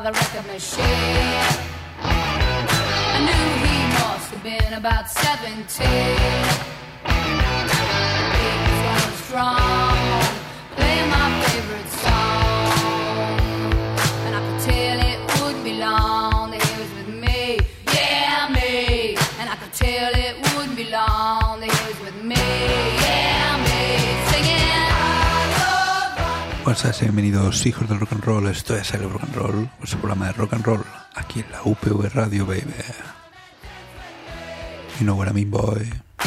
the record machine. I knew he must have been about 17. He was going strong, playing my favorite song, and I could tell it wouldn't be long that he was with me, yeah, me. And I could tell it wouldn't be long that he was with me, yeah, me, singing. Buenas tardes, bienvenidos hijos del rock and roll. Esto es el rock and roll, vuestro programa de rock and roll aquí en la UPV Radio, baby. You know what I mean, boy.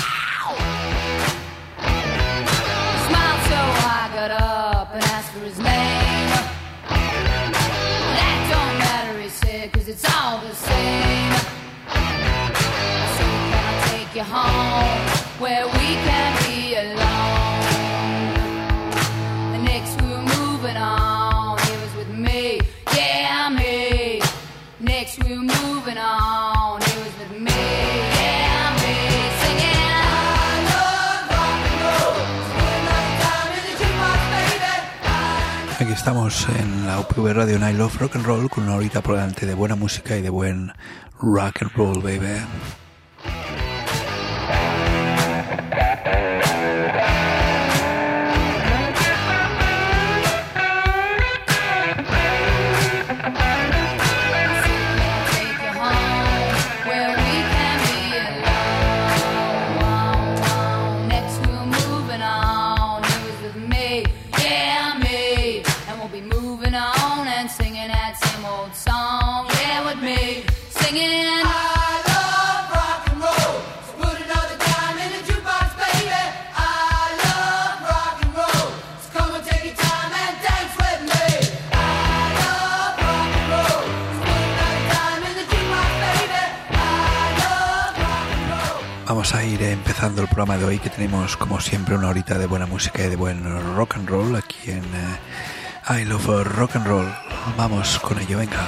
Smiled so I got up and asked for his name. That don't matter, he said, 'cause it's all the same. I said, can I take you home where we can be alone? The next we were moving on, he was with me, yeah, me. Next we were moving on, he was with me, yeah, me, singing. I love rock and roll, spend another time in the jukebox, baby. Aquí estamos en la UPV Radio en I Love Rock and Roll con una horita por delante de buena música y de buen rock and roll, baby. Vamos a ir empezando el programa de hoy, que tenemos como siempre una horita de buena música y de buen rock and roll aquí en I Love Rock and Roll. Vamos con ello, venga.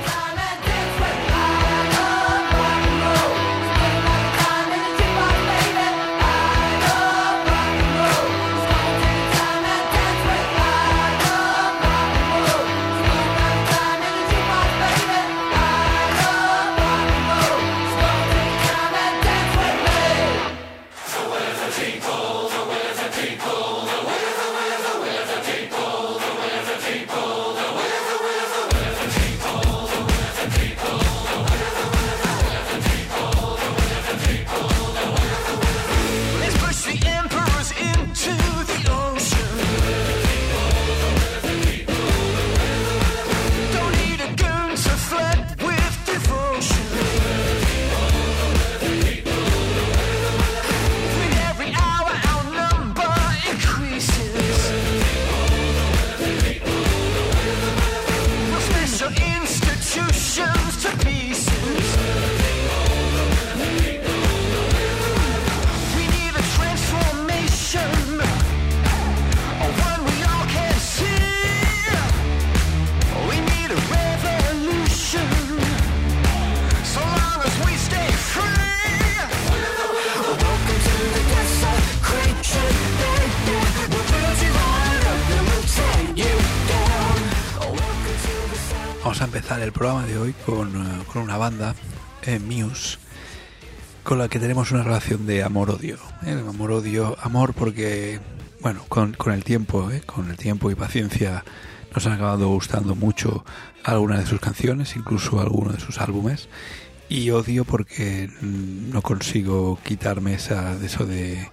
Vamos a empezar el programa de hoy con una banda, Muse, con la que tenemos una relación de amor-odio. Amor porque, bueno, con el tiempo y paciencia nos han acabado gustando mucho algunas de sus canciones, incluso algunos de sus álbumes, y odio porque no consigo quitarme eso de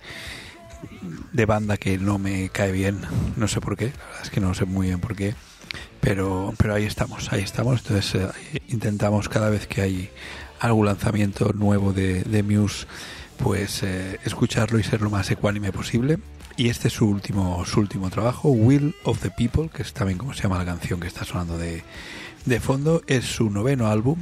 banda que no me cae bien. No sé por qué, la verdad es que no sé muy bien por qué. Pero ahí estamos. Entonces intentamos cada vez que hay algún lanzamiento nuevo de Muse, pues escucharlo y ser lo más ecuánime posible. Y este es su último trabajo, Will of the People, que es también como se llama la canción que está sonando de fondo. Es su 9º álbum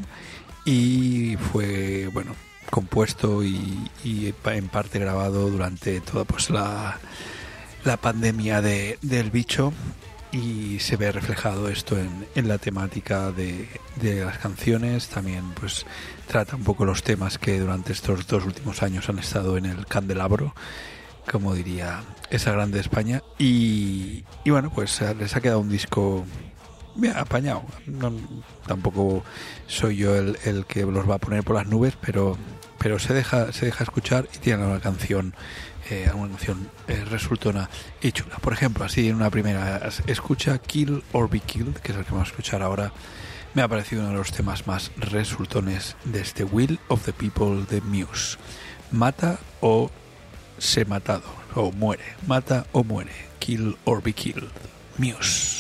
y fue, bueno, compuesto y en parte grabado durante toda pues la pandemia del bicho. Y se ve reflejado esto en la temática de las canciones. También pues trata un poco los temas que durante estos 2 últimos años han estado en el candelabro, como diría esa grande España. Y bueno, pues les ha quedado un disco Bien, apañado. No, tampoco soy yo el que los va a poner por las nubes, pero se deja escuchar y tiene una canción resultona y chula. Por ejemplo, así en una primera escucha, Kill or Be Killed, que es el que vamos a escuchar ahora, me ha parecido uno de los temas más resultones de este Will of the People de Muse. Mata o sé matado, o muere. Mata o muere. Kill or Be Killed. Muse.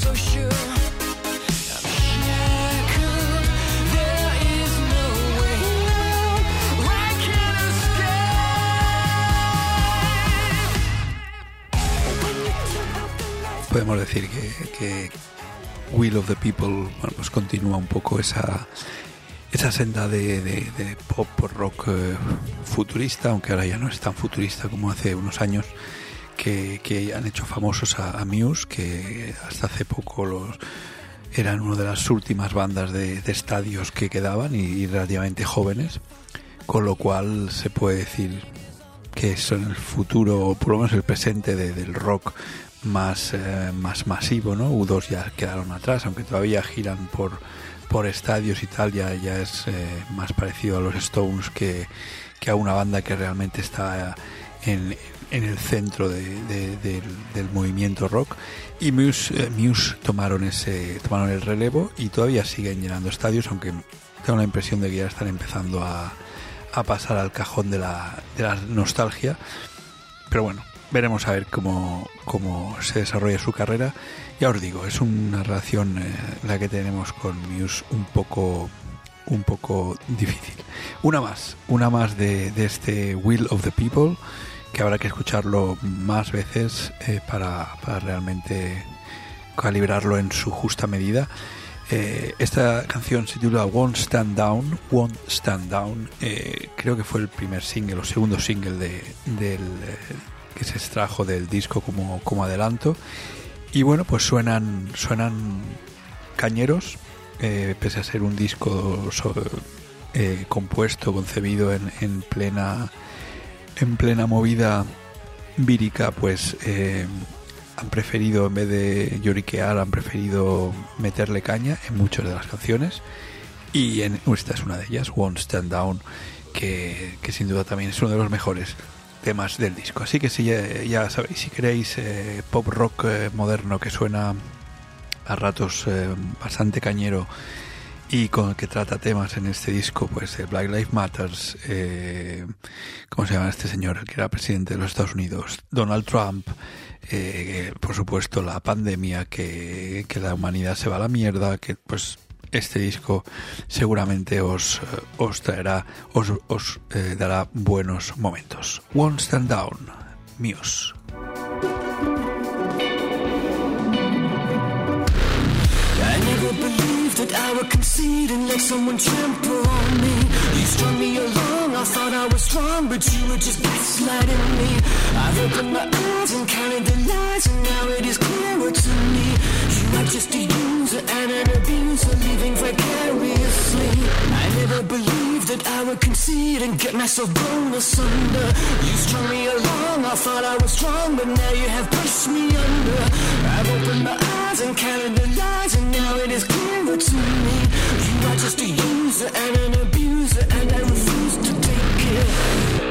so sure. I'm shackled, there is no way out. I can't escape. Podemos decir que Will of the People, bueno, pues continúa un poco esa senda de pop rock futurista, aunque ahora ya no es tan futurista como hace unos años, que han hecho famosos a Muse, que hasta hace poco eran una de las últimas bandas de estadios que quedaban y relativamente jóvenes, con lo cual se puede decir que son el futuro, o por lo menos el presente del rock más masivo, ¿no? U2 ya quedaron atrás, aunque todavía giran por estadios y tal, ya es más parecido a los Stones que a una banda que realmente está en el centro del movimiento rock. Y Muse tomaron el relevo y todavía siguen llenando estadios, aunque tengo la impresión de que ya están empezando a pasar al cajón de la nostalgia. Pero bueno, veremos a ver cómo se desarrolla su carrera. Ya os digo, es una relación la que tenemos con Muse un poco difícil. Una más de este Will of the People, que habrá que escucharlo más veces para realmente calibrarlo en su justa medida. Esta canción se titula Won't Stand Down. Creo que fue el primer single o segundo single que se extrajo del disco como adelanto. Y bueno, pues suenan cañeros, pese a ser un disco compuesto, concebido en plena movida vírica, pues han preferido, en vez de lloriquear, han preferido meterle caña en muchas de las canciones, y esta es una de ellas, Won't Stand Down, que sin duda también es uno de los mejores temas del disco. Así que si ya sabéis, si queréis pop rock moderno que suena a ratos bastante cañero y con el que trata temas en este disco, pues Black Lives Matters, ¿cómo se llama este señor que era presidente de los Estados Unidos? Donald Trump, por supuesto la pandemia, que la humanidad se va a la mierda, que pues este disco seguramente os dará buenos momentos. Won't Stand Down, Muse. I never believed that I would concede and let someone trample on me. You strung me along, I thought I was strong, but you were just gaslighting me. I've opened my eyes and counted the lies, and now it is clearer to me. You are just a user and an abuser, living vicariously. I never believed that I would concede and get myself blown asunder. You strung me along, I thought I was strong, but now you have pushed me under. I've opened my eyes and counted the lies, and now it is clearer to me. You are just a user and an abuser, and I refuse to take it.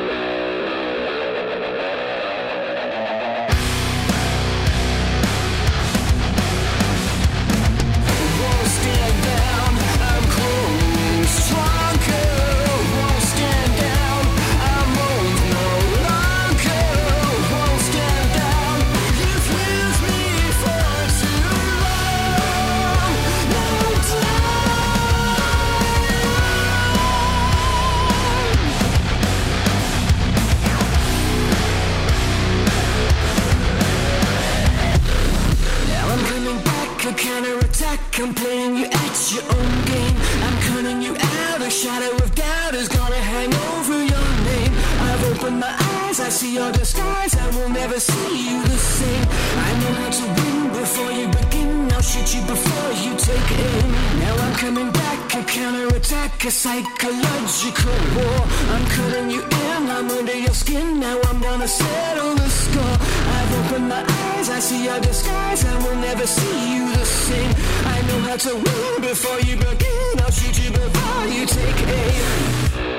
I'm playing you at your own game. I'm cutting you out. A shadow of doubt is gonna hang over your name. I've opened my eyes, I see your disguise. I will never see you the same. I know how to win before you begin. I'll shoot you before you take aim. Now I'm coming back, a counterattack, a psychological war. I'm cutting you in, I'm under your skin. Now I'm gonna settle the score. I've opened my eyes, I see your disguise. I will never see you the same. I know how to win before you begin. I'll shoot you before you take aim.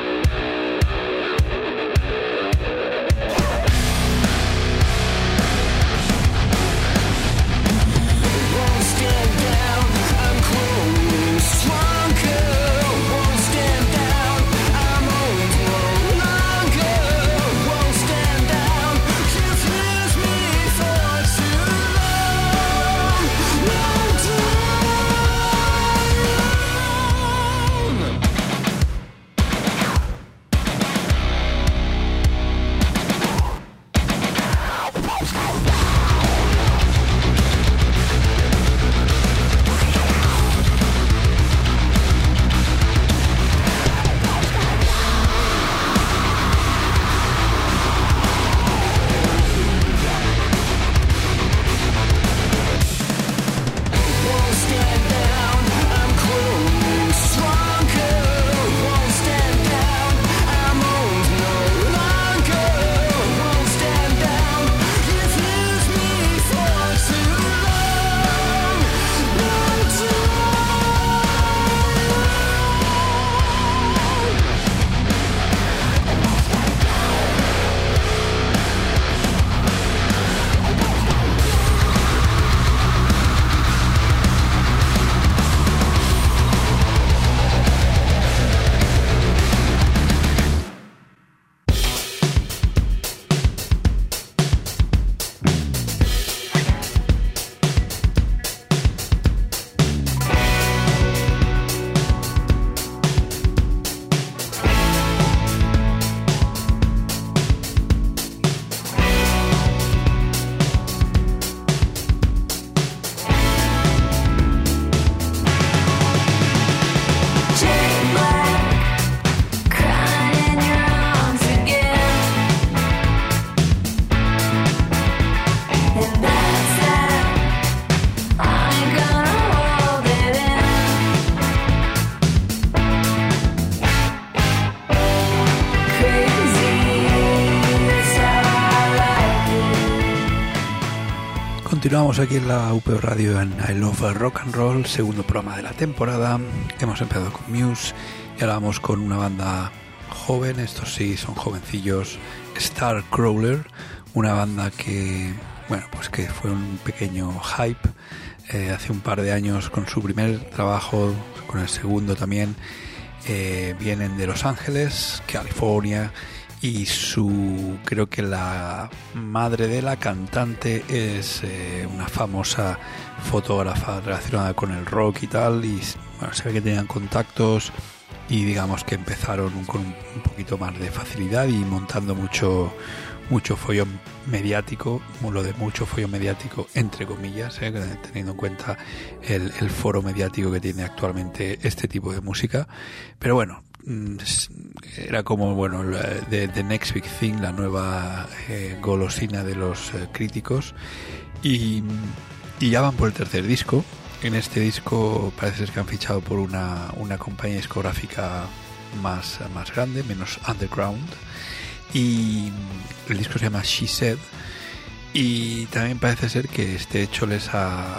Continuamos aquí en la UPO Radio en I Love Rock and Roll, segundo programa de la temporada. Hemos empezado con Muse y ahora vamos con una banda joven, estos sí son jovencillos, Starcrawler, una banda que, bueno, pues que fue un pequeño hype hace un par de años con su primer trabajo, con el segundo también. Vienen de Los Ángeles, California, y creo que la madre de la cantante es una famosa fotógrafa relacionada con el rock y tal, y bueno, se ve que tenían contactos y digamos que empezaron con un poquito más de facilidad y montando mucho follón mediático, lo de mucho follón mediático entre comillas, teniendo en cuenta el foro mediático que tiene actualmente este tipo de música. Pero bueno, era como, bueno, the next big thing, la nueva golosina de los críticos, y ya van por el tercer disco. En este disco parece ser que han fichado por una compañía discográfica más grande, menos underground, y el disco se llama She Said, y también parece ser que este hecho les ha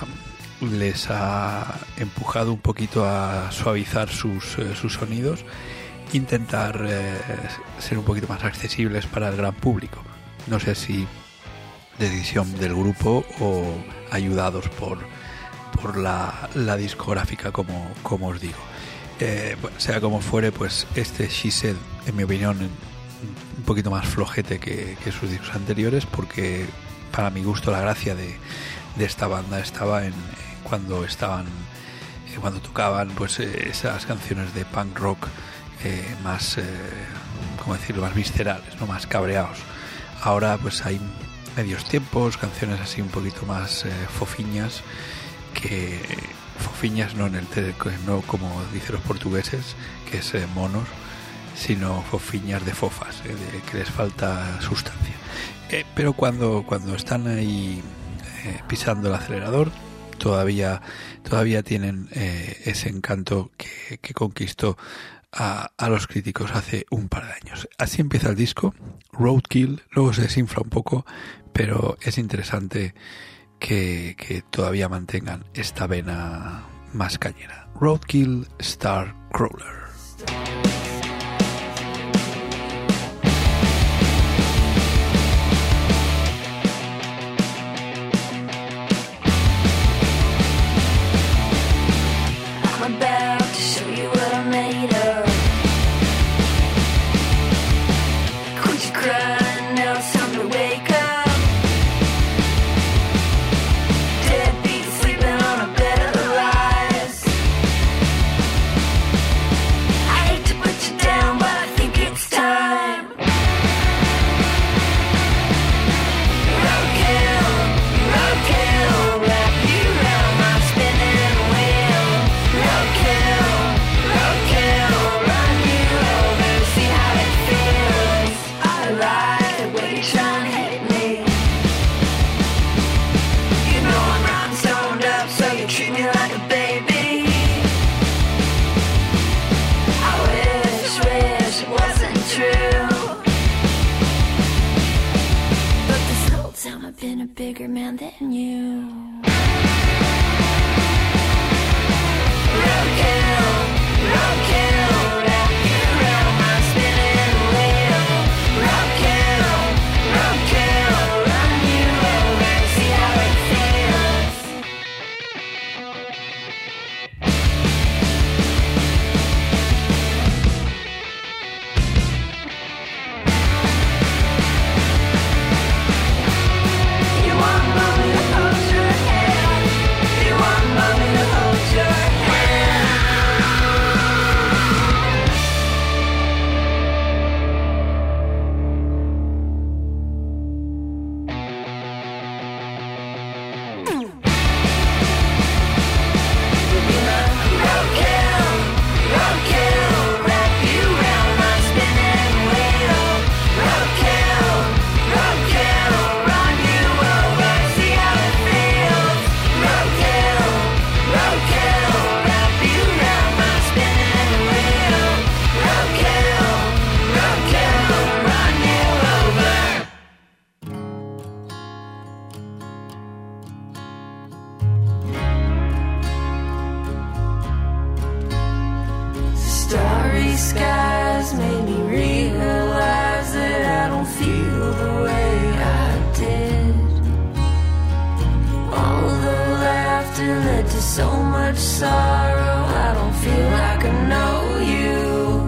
empujado un poquito a suavizar sus sonidos, intentar ser un poquito más accesibles para el gran público. No sé si decisión del grupo o ayudados por la discográfica, como os digo. Bueno, sea como fuere, pues este She Said, en mi opinión, un poquito más flojete que sus discos anteriores, porque para mi gusto la gracia de esta banda estaba en cuando tocaban pues esas canciones de punk rock más ¿cómo decirlo?, más viscerales, no más cabreados. Ahora pues hay medios tiempos, canciones así un poquito más fofiñas, que fofiñas no no como dicen los portugueses, que es monos, sino fofiñas de fofas, de que les falta sustancia. Pero cuando están ahí pisando el acelerador, todavía tienen ese encanto que conquistó a los críticos hace un par de años. Así empieza el disco, Roadkill, luego se desinfla un poco, pero es interesante que todavía mantengan esta vena más cañera. Roadkill, Starcrawler. Bigger man than you. You want money, close your so much sorrow, I don't feel like I know you.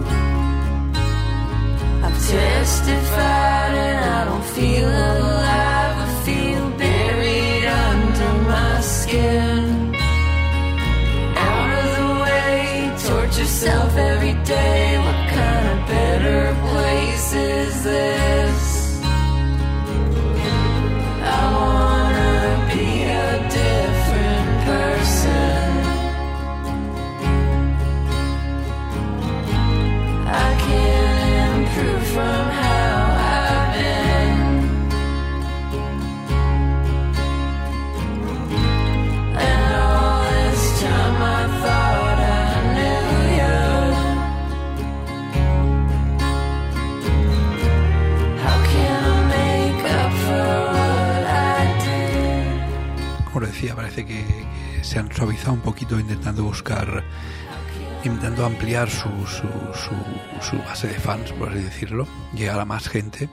I've testified and I don't feel alive. I feel buried under my skin. Out of the way, torture yourself every day. What kind of better place is this? I wanna be a different person. I can't improve from how I've been. And all this time I thought I knew you. How can I make up for what I did? Como decía, parece que se han suavizado un poquito intentando ampliar su base de fans, por así decirlo, llegar a más gente.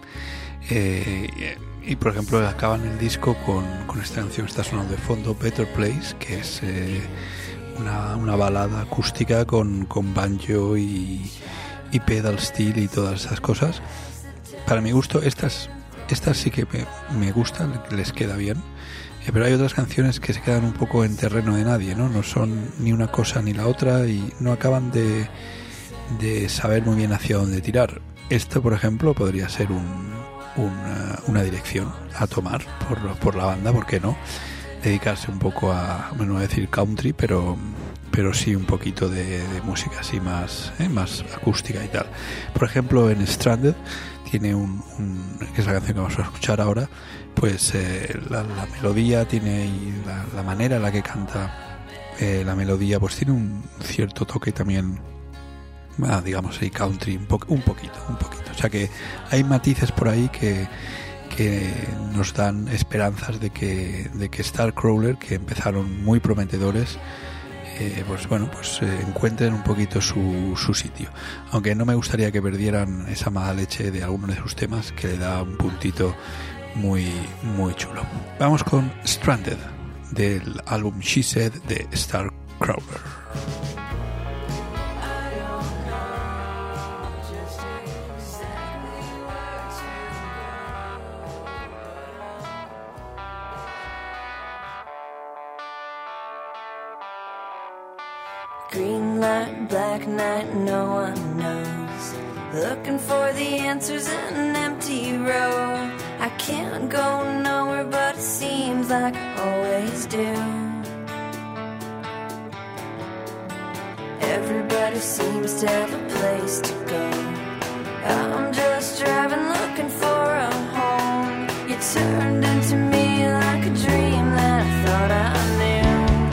Y por ejemplo acaban el disco con esta canción que está sonando de fondo, Better Place, que es una balada acústica con banjo y pedal steel y todas esas cosas. Para mi gusto estas sí que me gustan, les queda bien. Pero hay otras canciones que se quedan un poco en terreno de nadie, ¿no? No son ni una cosa ni la otra y no acaban de saber muy bien hacia dónde tirar. Esto, por ejemplo, podría ser una dirección a tomar por la banda, ¿por qué no? Dedicarse un poco a, bueno, no voy a decir country, pero sí un poquito de música así más acústica y tal. Por ejemplo, en Stranded tiene que es la canción que vamos a escuchar ahora, pues la melodía tiene y la manera en la que canta la melodía, pues tiene un cierto toque también, digamos ahí country, un poquito. O sea que hay matices por ahí que nos dan esperanzas de que Starcrawler, que empezaron muy prometedores, encuentren un poquito su sitio. Aunque no me gustaría que perdieran esa mala leche de alguno de sus temas, que le da un puntito muy, muy chulo. Vamos con Stranded, del álbum She Said de Starcrawler. Green light, black night, no one knows. Looking for the answers in an empty road. I can't go nowhere, but it seems like I always do. Everybody seems to have a place to go. I'm just driving, looking for a home. You turned into me like a dream that I thought I knew.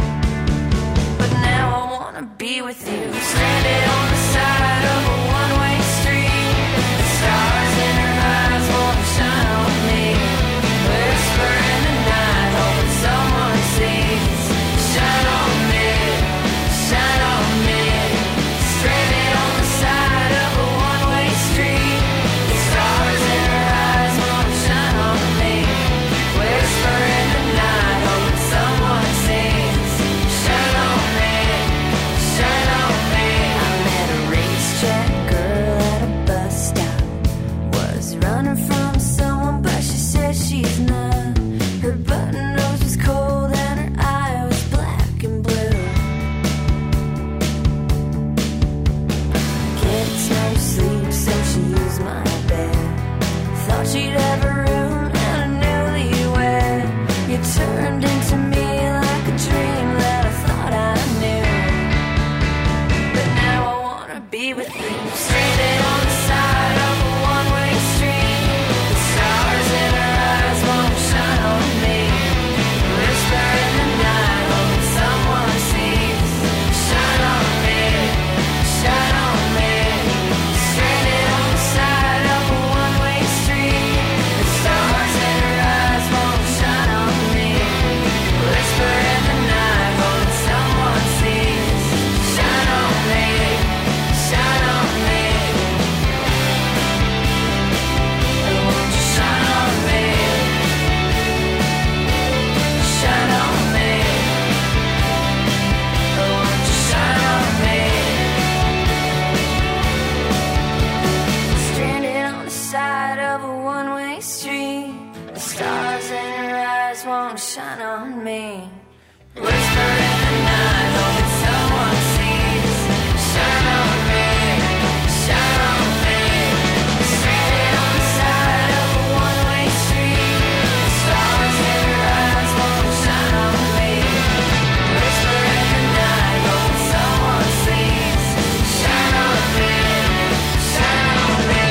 Be with you, stranded on the side of a one-way street. The stars in her eyes won't shine on me. Whisper in the night, hoping someone sees. Shine on me, shine on me. Stranded on the side of a one-way street. The stars in her eyes won't shine on me. Whisper in the night, hoping someone sees. Shine on me. I met a racetrack girl at a bus stop. Was running from someone, but she said she's not. Her button nose was cold and her eye was black and blue. Gets no sleep, so she used my bed. Thought she'd have a room and a newlywed. You turned into me like a dream that I thought I knew. Be with you, stranded on the side of a one-way street. The stars in her eyes won't shine on me. Whisper in the night, hoping someone sees. Shine on me, shine on me. Stranded on the side of a one-way street. The stars in her eyes won't shine on me. Whisper in the night, hoping someone sees. Shine on me. Shine on me. me. Whisper in the night, hoping someone sees. Shine on me, shine on me. Stranded on the side of a one-way street. The stars in your eyes won't shine on me. Whisper in the night, hoping someone sees. Shine on me, shine on me.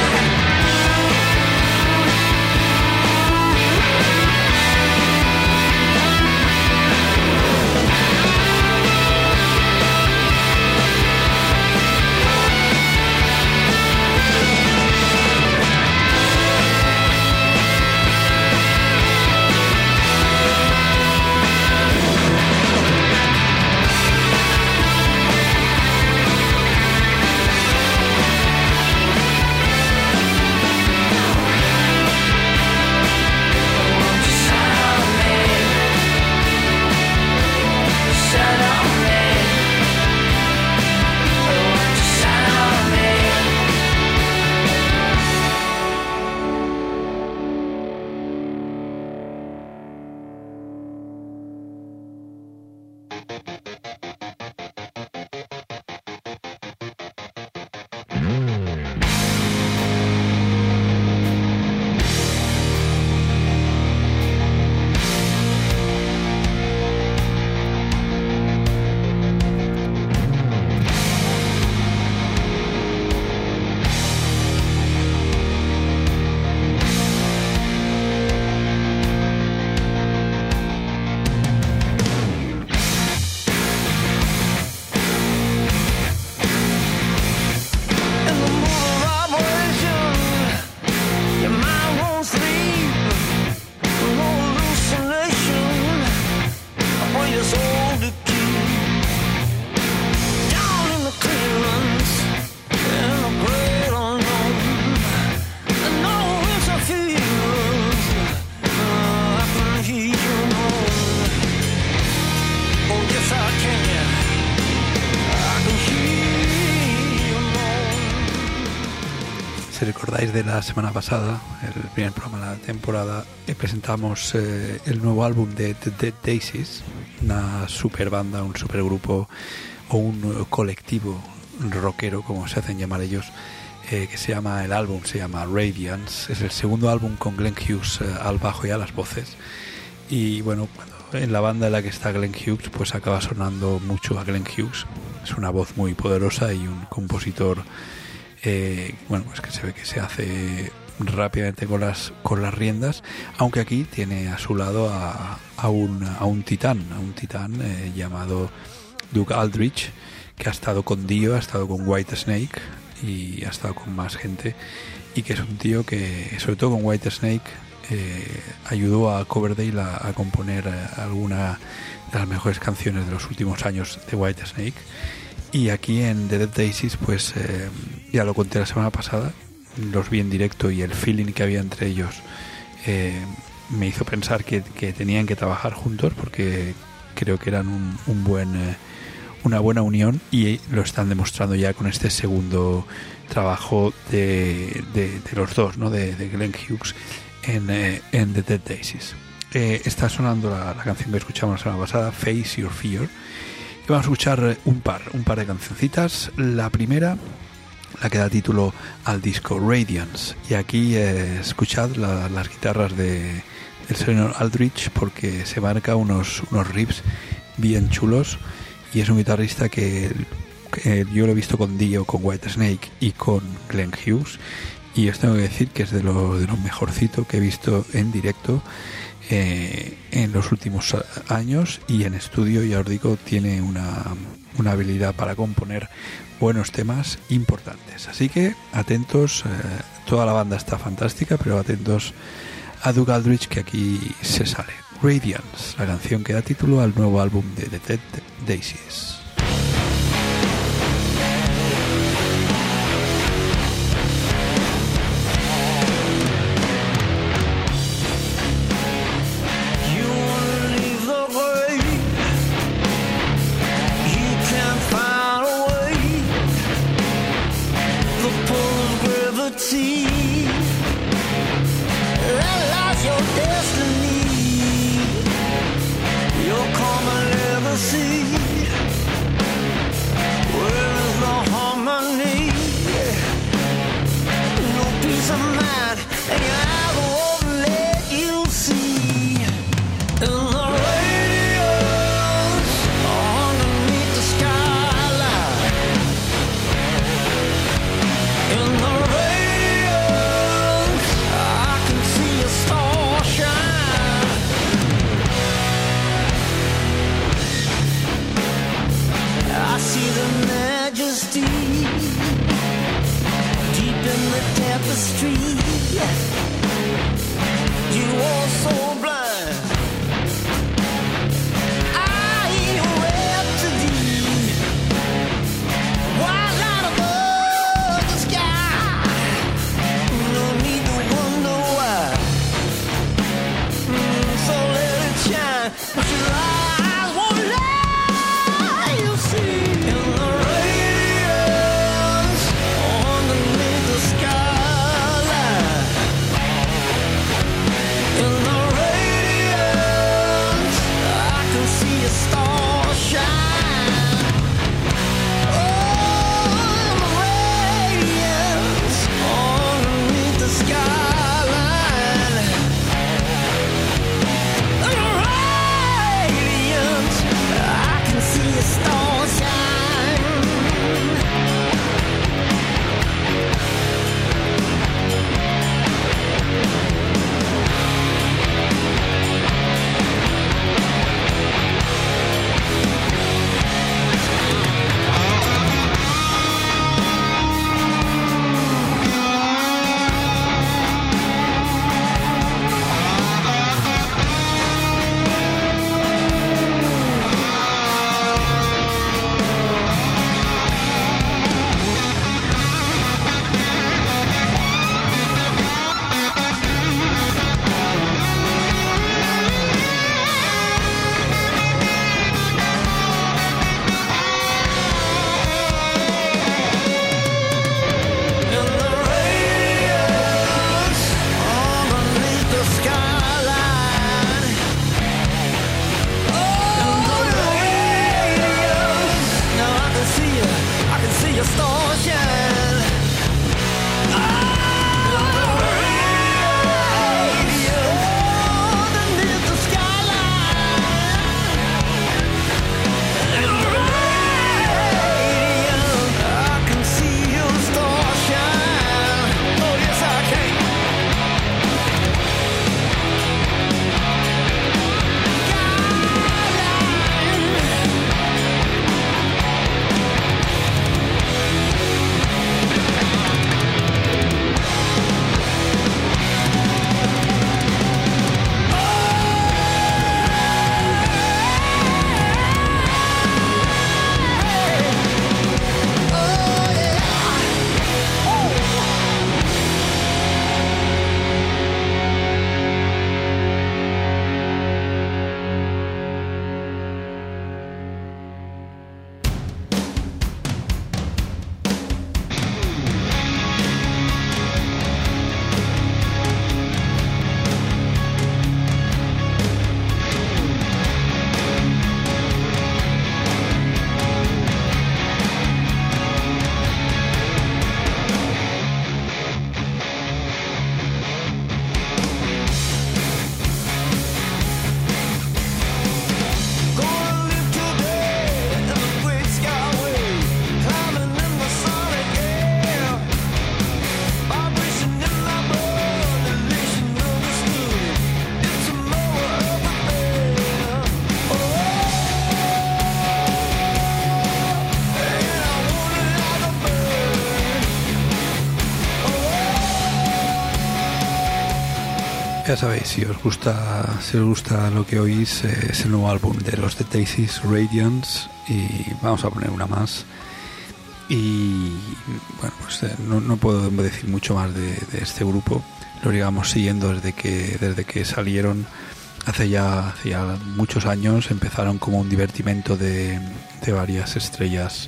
Si recordáis de la semana pasada, el primer programa de la temporada, presentamos el nuevo álbum de The Dead Daisies, una super banda, un super grupo o un colectivo rockero, como se hacen llamar ellos, que se llama Radiance. Es el segundo álbum con Glenn Hughes al bajo y a las voces. Y bueno, en la banda en la que está Glenn Hughes, pues acaba sonando mucho a Glenn Hughes. Es una voz muy poderosa y un compositor pues que se ve que se hace rápidamente con las riendas, aunque aquí tiene a su lado a un titán llamado Doug Aldrich, que ha estado con Dio, ha estado con Whitesnake y ha estado con más gente, y que es un tío que, sobre todo con Whitesnake, ayudó a Coverdale a componer alguna de las mejores canciones de los últimos años de Whitesnake. Y aquí en The Dead Daisies, pues ya lo conté la semana pasada, los vi en directo y el feeling que había entre ellos me hizo pensar que tenían que trabajar juntos, porque creo que eran una buena unión, y lo están demostrando ya con este segundo trabajo de los dos, ¿no? de Glenn Hughes en The Dead Daisies. Está sonando la canción que escuchamos la semana pasada, Face Your Fear. Y vamos a escuchar un par de cancioncitas. La primera, la que da título al disco, Radiance. Y aquí escuchad las guitarras del señor Aldrich, porque se marca unos riffs bien chulos. Y es un guitarrista que yo lo he visto con Dio, con Whitesnake y con Glenn Hughes. Y os tengo que decir que es de lo mejorcito que he visto en directo en los últimos años, y en estudio, ya os digo, tiene una habilidad para componer buenos temas importantes. Así que atentos, toda la banda está fantástica, pero atentos a Doug Aldrich, que aquí se sale. Radiance, la canción que da título al nuevo álbum de The Dead Daisies. Realize your destiny. up the street. You were so blind. I wept to thee. While out above the sky, no need to wonder why. So let it shine, but your eyes won't lie. You see in the radiance underneath the skyline. In the radiance, I can see a star shine. Oh, in the radiance underneath the skyline. In the radiance, I can see a star shine. In the radiance underneath the skyline. Oh, in the radiance, now I can see a star shine. Oh, in the radiance underneath the skyline. In the radiance, I can see your star shine. Oh, yes, I can. Gonna live today in the great skyway, climbing in the sonic air. Vibration in my blood, elation understood. It's a lower of the bear. Oh, and I want it like a bird. Ya sabéis, si os gusta lo que oís, es el nuevo álbum de los Dead Daisies, Radiance, y vamos a poner una más. Y bueno, pues no puedo decir mucho más de este grupo. Lo llevamos siguiendo desde que salieron hace ya muchos años. Empezaron como un divertimento de varias estrellas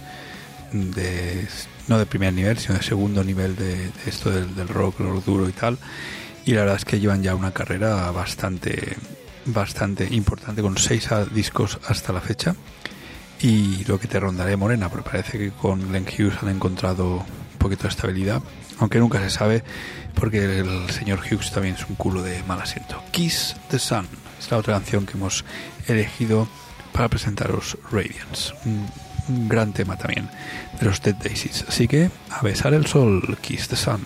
no de primer nivel, sino de segundo nivel de esto del rock duro y tal. Y la verdad es que llevan ya una carrera bastante importante, con 6 discos hasta la fecha. Y lo que te rondaré, Morena, porque parece que con Glenn Hughes han encontrado un poquito de estabilidad, aunque nunca se sabe, porque el señor Hughes también es un culo de mal asiento. Kiss the Sun es la otra canción que hemos elegido para presentaros, Radiance, un gran tema también de los Dead Daisies. Así que a besar el sol, Kiss the Sun.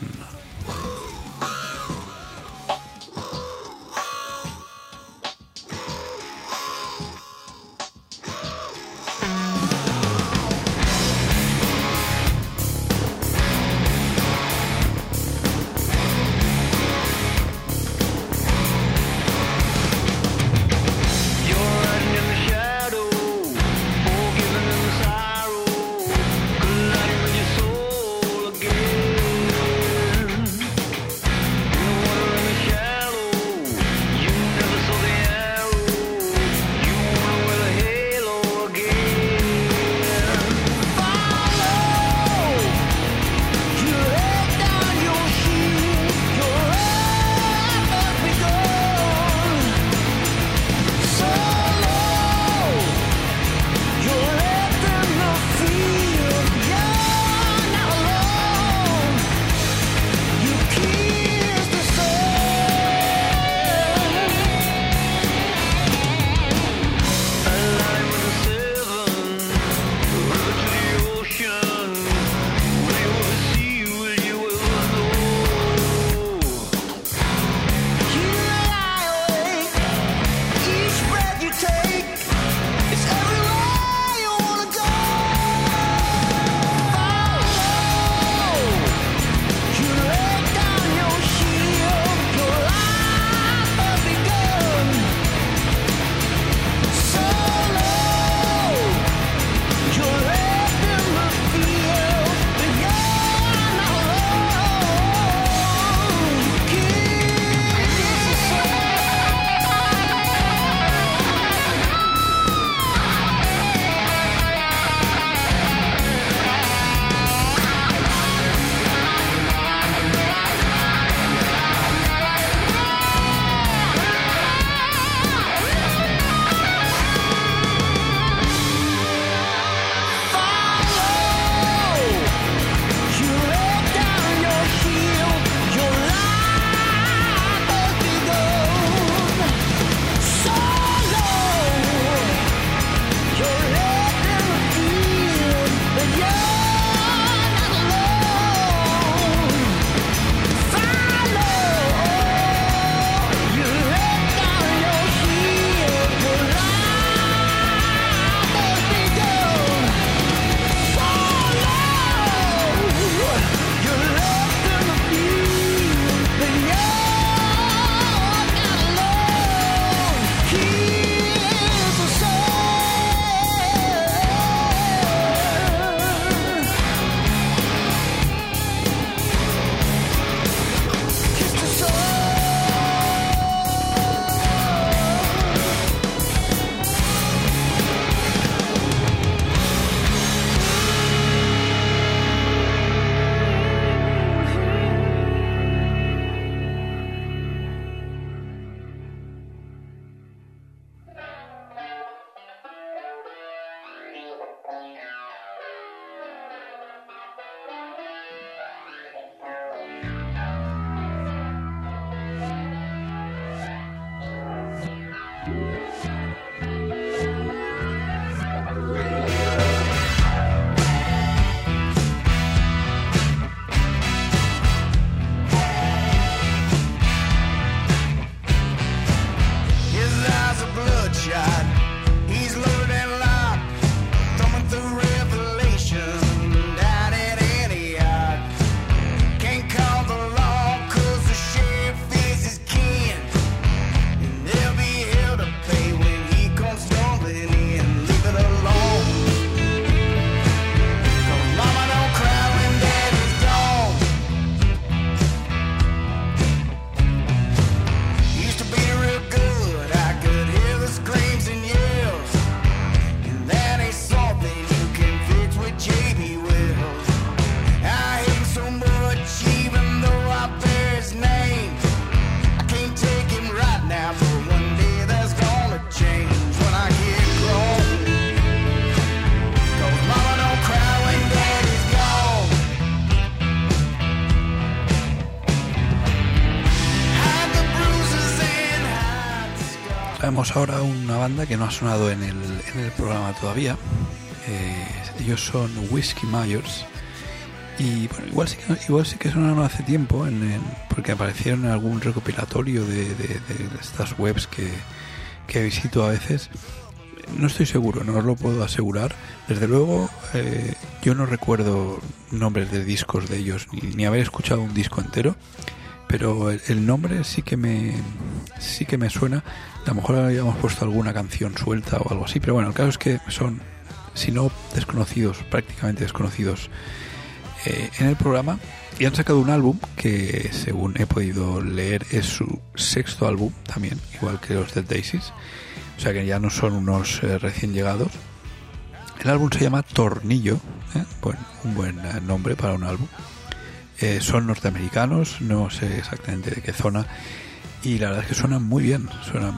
tenemos ahora una banda que no ha sonado en el programa todavía. Ellos son Whiskey Myers. Y bueno, igual sí que sonaron hace tiempo, porque aparecieron en algún recopilatorio de estas webs que visito a veces. No estoy seguro, no os lo puedo asegurar. Desde luego, yo no recuerdo nombres de discos de ellos, ni haber escuchado un disco entero, pero el nombre sí que me suena. A lo mejor habíamos puesto alguna canción suelta o algo así, pero bueno, el caso es que son, si no desconocidos, prácticamente desconocidos en el programa, y han sacado un álbum que, según he podido leer, es su sexto álbum también, igual que los Dead Daisies, o sea que ya no son unos recién llegados. El álbum se llama Tornillo, bueno, un buen nombre para un álbum. Son norteamericanos, no sé exactamente de qué zona, y la verdad es que suenan muy bien.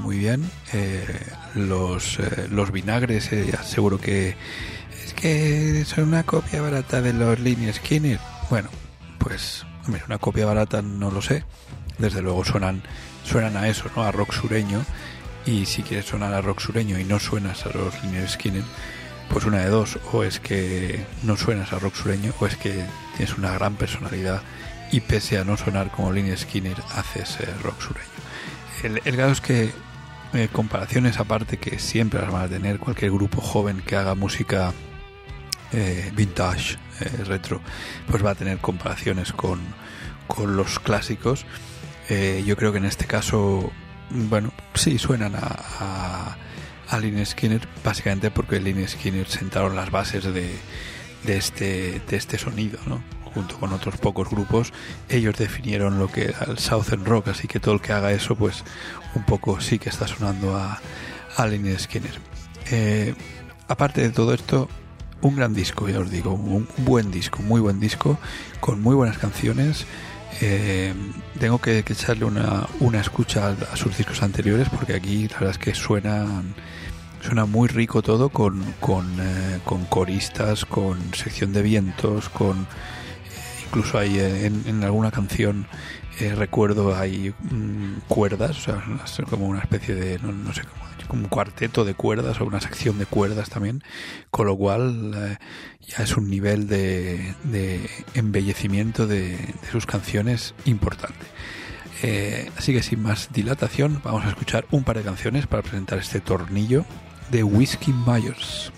Los vinagres, seguro que es que son una copia barata de los Lynyrd Skynyrd. Bueno, pues hombre, una copia barata no lo sé, desde luego suenan a eso, ¿no? A rock sureño. Y si quieres sonar a rock sureño y no suenas a los Lynyrd Skynyrd, pues una de dos: o es que no suenas a rock sureño, o es que tienes una gran personalidad y pese a no sonar como Lynyrd Skynyrd haces rock sureño. El caso es que comparaciones aparte, que siempre las van a tener cualquier grupo joven que haga música vintage, retro, pues va a tener comparaciones con los clásicos. Yo creo que en este caso, bueno, sí suenan a Lynyrd Skynyrd, básicamente porque Lynyrd Skynyrd sentaron las bases de este sonido, ¿no? Junto con otros pocos grupos. Ellos definieron lo que era el Southern Rock, así que todo el que haga eso, pues un poco sí que está sonando a Lynyrd Skynyrd. Aparte de todo esto, un gran disco, ya os digo, un buen disco, muy buen disco, con muy buenas canciones. Tengo que echarle una escucha a sus discos anteriores, porque aquí la verdad es que suena muy rico todo, con coristas, con sección de vientos, incluso hay en alguna canción, recuerdo, hay cuerdas, o sea, como una especie de, no sé cómo, como un cuarteto de cuerdas o una sección de cuerdas también, con lo cual ya es un nivel de embellecimiento de sus canciones importante. Así que sin más dilatación, vamos a escuchar un par de canciones para presentar este Tornillo de Whiskey Myers,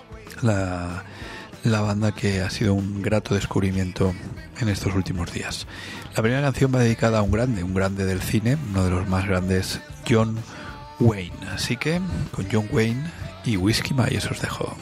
la banda que ha sido un grato descubrimiento en estos últimos días. La primera canción va dedicada a un grande del cine, uno de los más grandes, John Wayne. Así que con John Wayne y Whiskey Myers os dejo.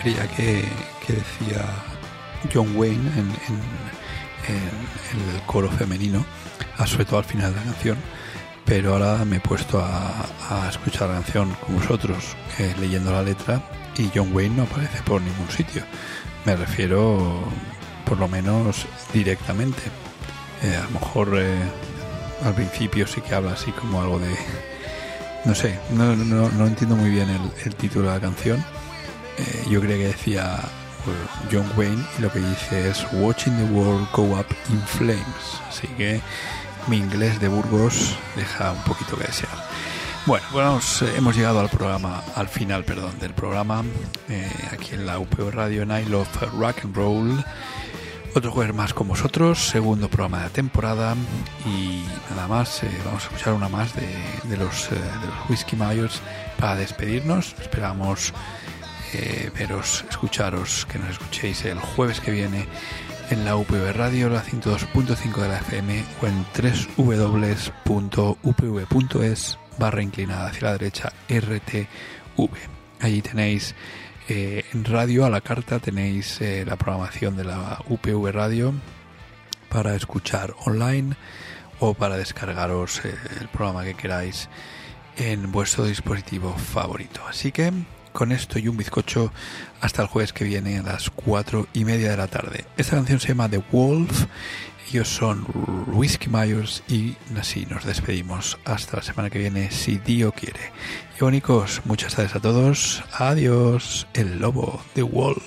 creía que decía John Wayne en el coro femenino, sobre todo al final de la canción, pero ahora me he puesto a escuchar la canción con vosotros, leyendo la letra, y John Wayne no aparece por ningún sitio. Me refiero, por lo menos directamente. A lo mejor al principio sí que habla así como algo de... No sé, no entiendo muy bien el título de la canción. Yo creía que decía John Wayne, y lo que dice es Watching the World Go Up in Flames. Así que mi inglés de Burgos deja un poquito que desear. Bueno, hemos llegado al final del programa, aquí en la UPV Radio, en I Love Rock and Roll. Otro jueves más con vosotros, segundo programa de la temporada, y nada más, vamos a escuchar una más de los Whiskey Myers para despedirnos. Esperamos escucharos, que nos escuchéis el jueves que viene en la UPV Radio, la 102.5 de la FM, o en www.upv.es/inclinada hacia la derecha RTV. Allí tenéis en radio a la carta, tenéis la programación de la UPV Radio para escuchar online o para descargaros el programa que queráis en vuestro dispositivo favorito. Así que con esto y un bizcocho, hasta el jueves que viene a las 4:30 de la tarde. Esta canción se llama The Wolf. Ellos son Whiskey Myers, y así nos despedimos hasta la semana que viene, si Dios quiere. Y bonicos, muchas gracias a todos. Adiós. El lobo, The Wolf.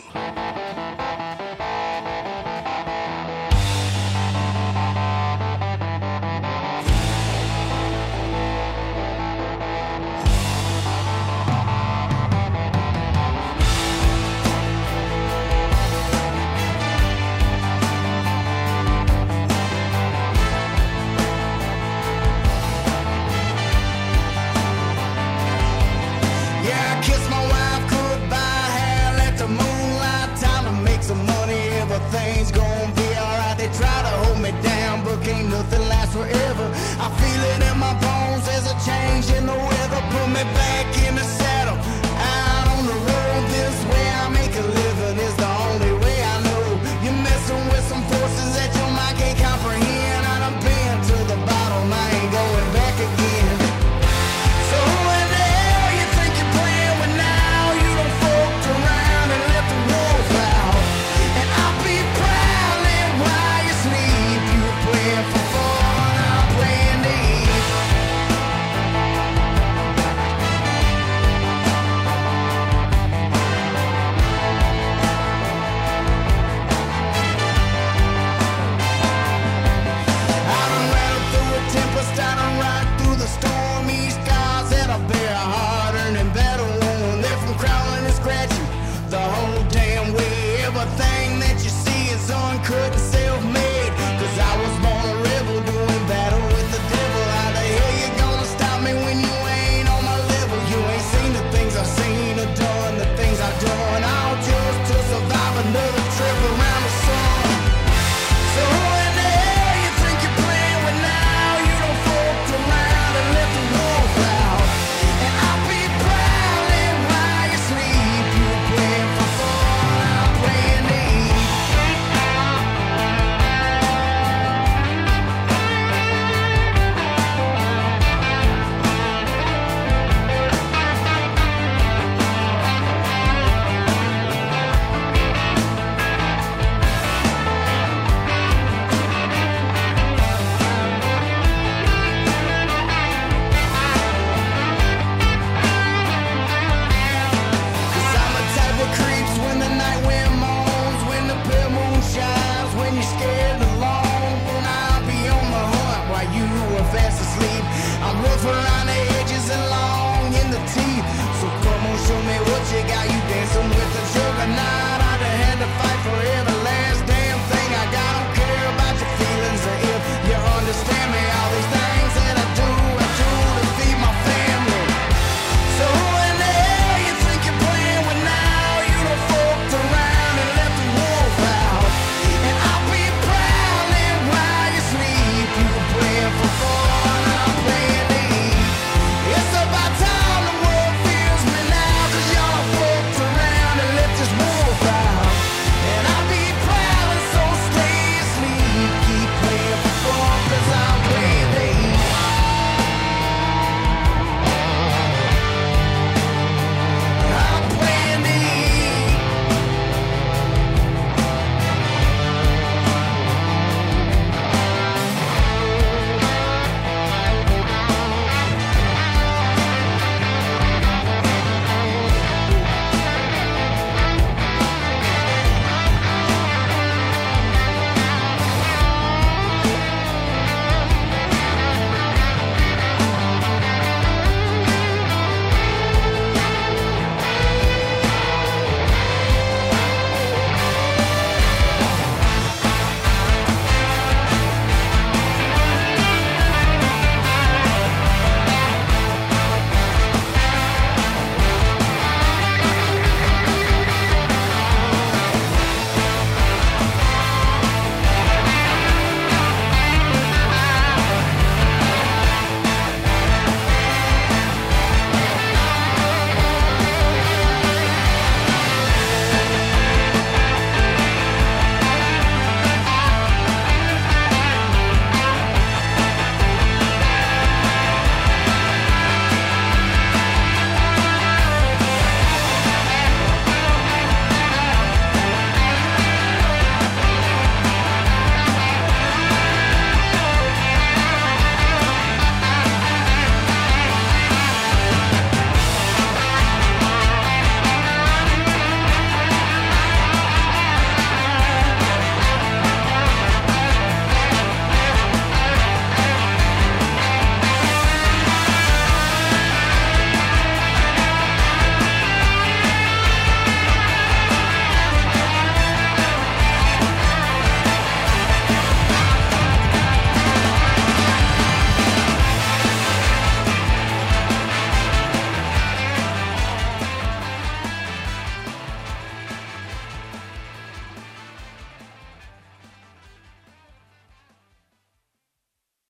Things gonna be alright. They try to hold me down, but can't nothing last forever. I feel it.